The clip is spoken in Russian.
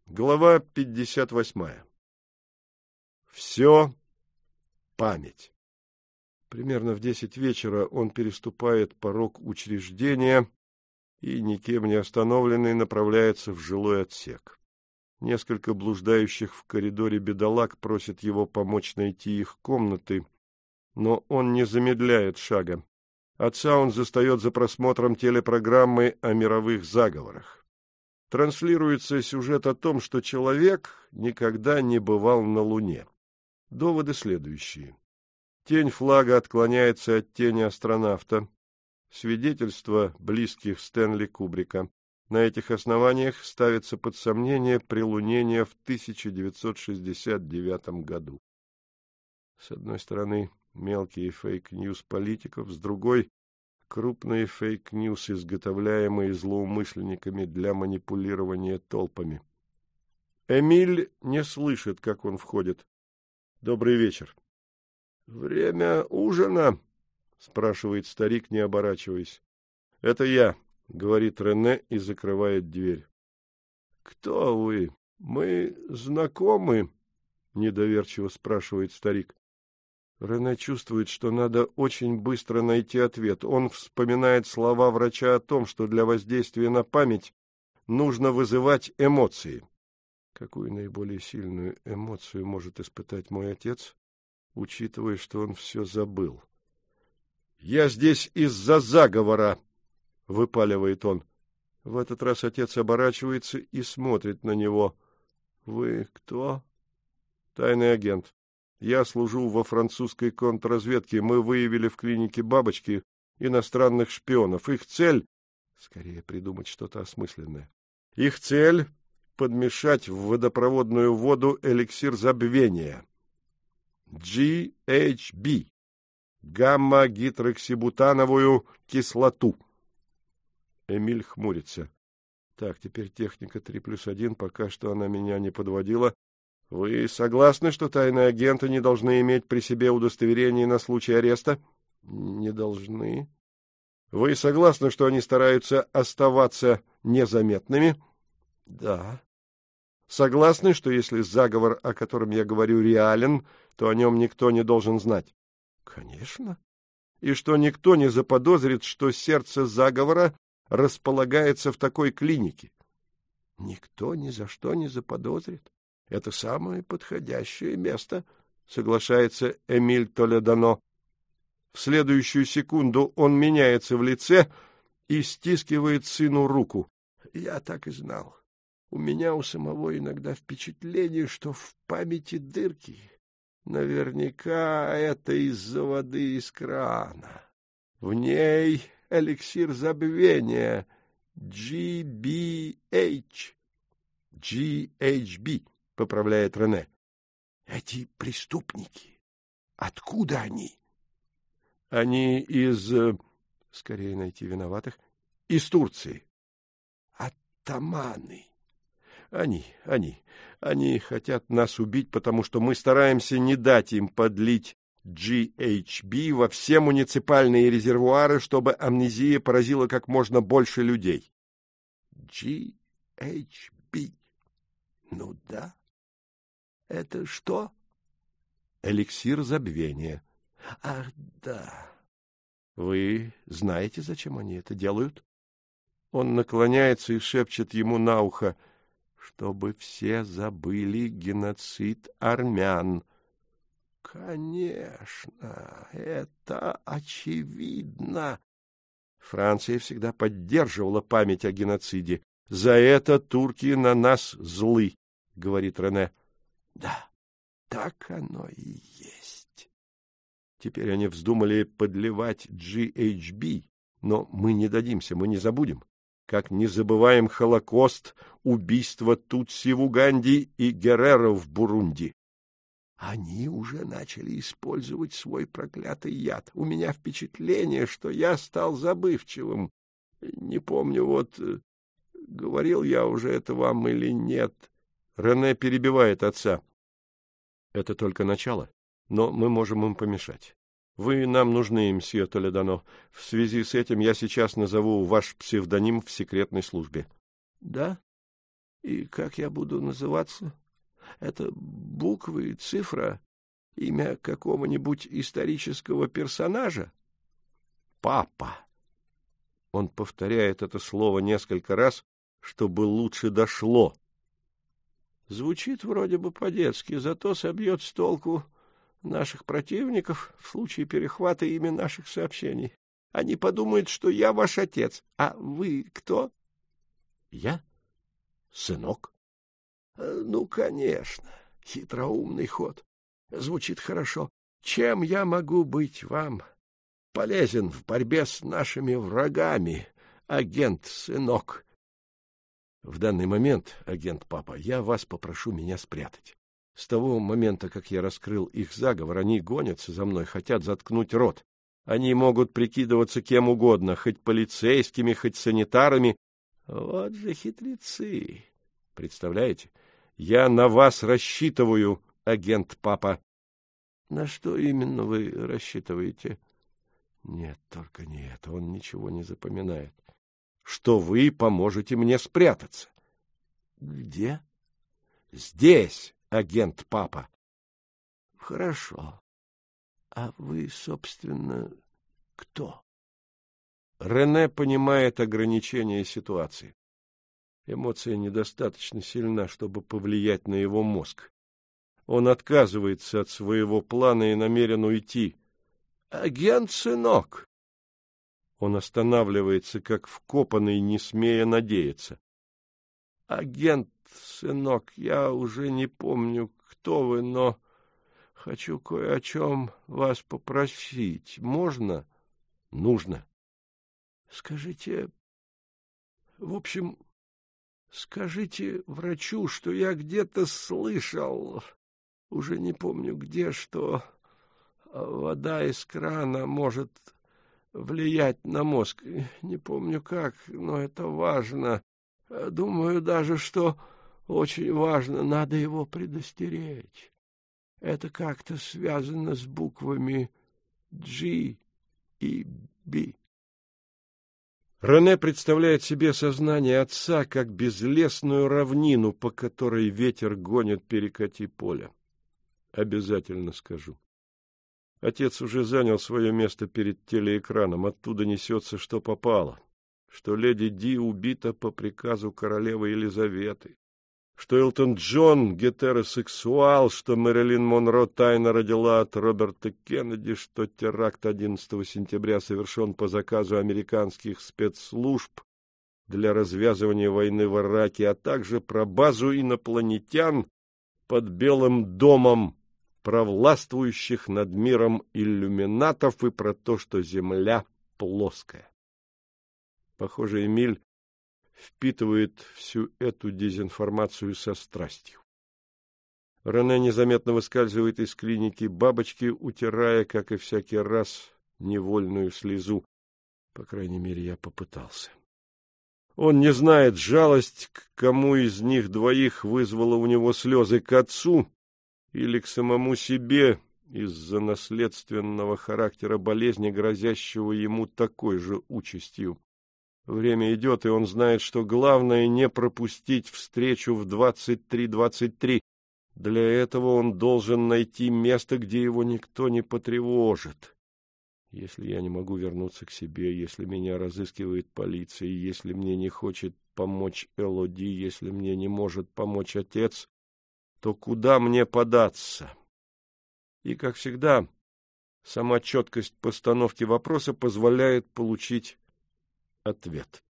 Глава 58. Все память. Примерно в 10 вечера он переступает порог учреждения и, никем не остановленный, направляется в жилой отсек. Несколько блуждающих в коридоре бедолаг просят его помочь найти их комнаты, но он не замедляет шага. Отца он застает за просмотром телепрограммы о мировых заговорах. Транслируется сюжет о том, что человек никогда не бывал на Луне. Доводы следующие. Тень флага отклоняется от тени астронавта. Свидетельства близких Стэнли Кубрика. На этих основаниях ставится под сомнение прилунение в 1969 году. С одной стороны, мелкие фейк-ньюс политиков, с другой — крупные фейк-ньюс, изготовляемые злоумышленниками для манипулирования толпами. Эмиль не слышит, как он входит. «Добрый вечер». «Время ужина?» — спрашивает старик, не оборачиваясь. «Это я», — говорит Рене и закрывает дверь. «Кто вы? Мы знакомы?» — недоверчиво спрашивает старик. Рене чувствует, что надо очень быстро найти ответ. Он вспоминает слова врача о том, что для воздействия на память нужно вызывать эмоции. Какую наиболее сильную эмоцию может испытать мой отец, учитывая, что он все забыл? «Я здесь из-за заговора!» — выпаливает он. В этот раз отец оборачивается и смотрит на него. «Вы кто?» «Тайный агент. Я служу во французской контрразведке. Мы выявили в клинике бабочки иностранных шпионов. Их цель — скорее придумать что-то осмысленное. Их цель — подмешать в водопроводную воду эликсир забвения. GHB. Гамма-гидроксибутановую кислоту». Эмиль хмурится. Так, теперь техника 3+1. Пока что она меня не подводила. Вы согласны, что тайные агенты не должны иметь при себе удостоверение на случай ареста? Не должны. Вы согласны, что они стараются оставаться незаметными? Да. Согласны, что если заговор, о котором я говорю, реален, то о нем никто не должен знать? Конечно. И что никто не заподозрит, что сердце заговора располагается в такой клинике? Никто ни за что не заподозрит. Это самое подходящее место, соглашается Эмиль Толедано. В следующую секунду он меняется в лице и стискивает сыну руку. Я так и знал. У меня у самого иногда впечатление, что в памяти дырки. Наверняка это из-за воды из крана. В ней эликсир забвения GBH. GHB. Поправляет Рене. Эти преступники, откуда они? Они из, скорее найти виноватых, из Турции. Оттаманы. Они хотят нас убить, потому что мы стараемся не дать им подлить GHB во все муниципальные резервуары, чтобы амнезия поразила как можно больше людей. GHB. Ну да. Это что? Эликсир забвения. Ах, да. Вы знаете, зачем они это делают? Он наклоняется и шепчет ему на ухо, чтобы все забыли геноцид армян. Конечно, это очевидно. Франция всегда поддерживала память о геноциде. За это турки на нас злы, говорит Рене. Да, так оно и есть. Теперь они вздумали подливать GHB, но мы не дадимся, мы не забудем. Как не забываем Холокост, убийство Тутси в Уганде и Герреро в Бурунди. Они уже начали использовать свой проклятый яд. У меня впечатление, что я стал забывчивым. Не помню, говорил я уже это вам или нет. Рене перебивает отца. Это только начало, но мы можем им помешать. Вы нам нужны, мсье Толедано. В связи с этим я сейчас назову ваш псевдоним в секретной службе. Да? И как я буду называться? Это буквы, цифра, имя какого-нибудь исторического персонажа? Папа. Он повторяет это слово несколько раз, чтобы лучше дошло. Звучит вроде бы по-детски, зато собьет с толку наших противников в случае перехвата ими наших сообщений. Они подумают, что я ваш отец. А вы кто? Я? Сынок. Ну, конечно. Хитроумный ход. Звучит хорошо. Чем я могу быть вам полезен в борьбе с нашими врагами, агент-сынок? В данный момент, агент-папа, я вас попрошу меня спрятать. С того момента, как я раскрыл их заговор, они гонятся за мной, хотят заткнуть рот. Они могут прикидываться кем угодно, хоть полицейскими, хоть санитарами. Вот же хитрецы. Представляете? Я на вас рассчитываю, агент-папа. На что именно вы рассчитываете? Нет, только не это. Он ничего не запоминает. Что вы поможете мне спрятаться. Где? Здесь, агент-папа. Хорошо. А вы, собственно, кто? Рене понимает ограничения ситуации. Эмоция недостаточно сильна, чтобы повлиять на его мозг. Он отказывается от своего плана и намерен уйти. Агент-сынок! Он останавливается, как вкопанный, не смея надеяться. Агент-сынок, я уже не помню, кто вы, но хочу кое о чем вас попросить. Можно? Нужно. Скажите, в общем, скажите врачу, что я где-то слышал, уже не помню где, что вода из крана может влиять на мозг. Не помню как, но это важно. Думаю даже, что очень важно, надо его предостеречь. Это как-то связано с буквами G и B. Рене представляет себе сознание отца как безлесную равнину, по которой ветер гонит перекати поле. Обязательно скажу. Отец уже занял свое место перед телеэкраном. Оттуда несется, что попало. Что леди Ди убита по приказу королевы Елизаветы. Что Элтон Джон гетеросексуал, что Мэрилин Монро тайно родила от Роберта Кеннеди, что теракт 11 сентября совершен по заказу американских спецслужб для развязывания войны в Ираке, а также про базу инопланетян под Белым домом, про властвующих над миром иллюминатов и про то, что Земля плоская. Похоже, Эмиль впитывает всю эту дезинформацию со страстью. Рене незаметно выскальзывает из клиники бабочки, утирая, как и всякий раз, невольную слезу. По крайней мере, я попытался. Он не знает, жалость к кому из них двоих вызвала у него слезы, к отцу или к самому себе из-за наследственного характера болезни, грозящего ему такой же участью. Время идет, и он знает, что главное не пропустить встречу в 23:23. Для этого он должен найти место, где его никто не потревожит. Если я не могу вернуться к себе, если меня разыскивает полиция, если мне не хочет помочь Элоди, если мне не может помочь отец, то куда мне податься? И, как всегда, сама четкость постановки вопроса позволяет получить ответ.